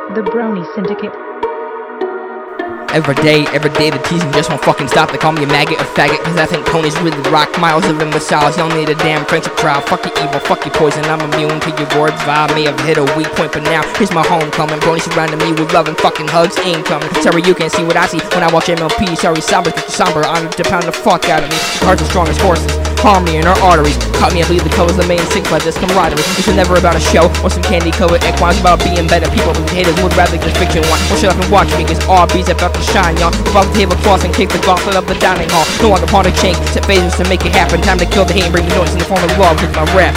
The Brony Syndicate. Every day the teasing just won't fucking stop. They call me a maggot or faggot, cause I think ponies really rock. Miles of imbeciles, y'all need a damn friendship trial. Fuck your evil, fuck your poison, I'm immune to your words. Vibe may have hit a weak point, but now here's my homecoming. Brony surrounding me with love and fucking hugs ain't coming. Sorry you can't see what I see when I watch MLP. Sorry somber, cause you're somber, honored to pound the fuck out of me. Heart's the strongest forces, harmony in our arteries. Caught me, I believe the colors the main six by this camaraderie. This is never about a show or some candy colored equines. About being better people, but haters would rather just fiction one. Well, shut up and watch me, cause RB's about to shine, y'all. Above the tablecloth and kick the gauntlet of the dining hall. No other part of change, set phases to make it happen. Time to kill the hate and bring the noise in the form of love with my rap.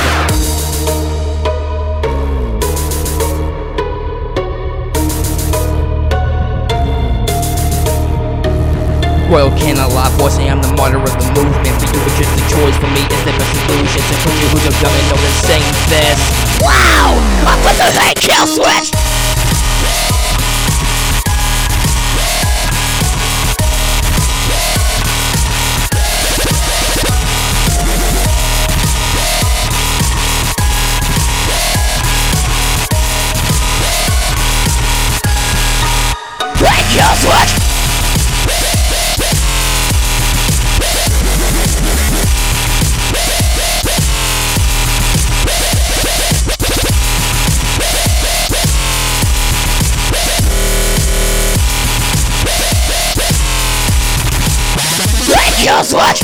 Royal Canalot, boy, say I'm the martyr of the movement. For you, it's just a choice. For me, it's the best solution. To put you who you're young and know the same this. Wow! I put the hate kill switch! Hate kill switch! Kill switch!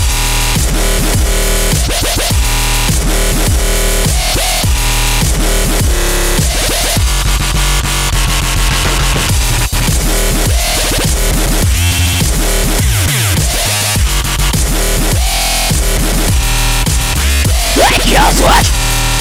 Kill switch!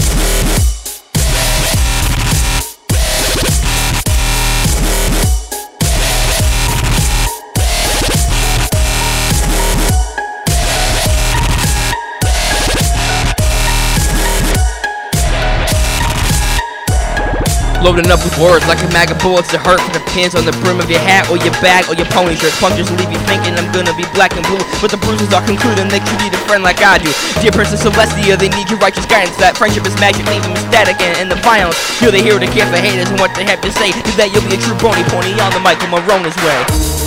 Loading up with words like a mag of bullets to hurt from the pins on the brim of your hat or your bag or your pony shirt. Punctures leave you thinking I'm gonna be black and blue, but the bruises are concluding they could need a friend like I do. Dear Princess Celestia, they need your righteous guidance. That friendship is magic, leaving them static and the violence. You're the hero to care for haters and what they have to say. Do that, you'll be a true brony pony on the Michael Marona's way.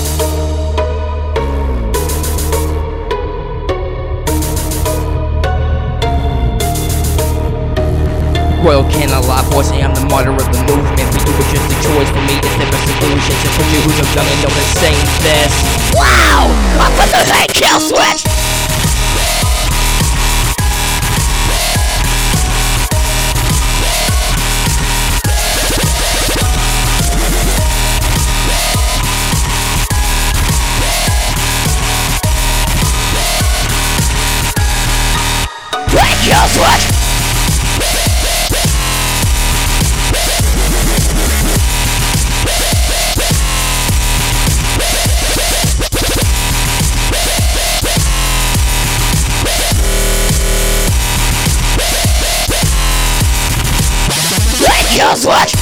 Royal Canalot, boy, say I'm the martyr of the movement. For you, it's just a choice. For me, it's never solution. To put you who you're young and know the same this. Wow! I put the hate kill switch! Hate kill switch! Kill switch!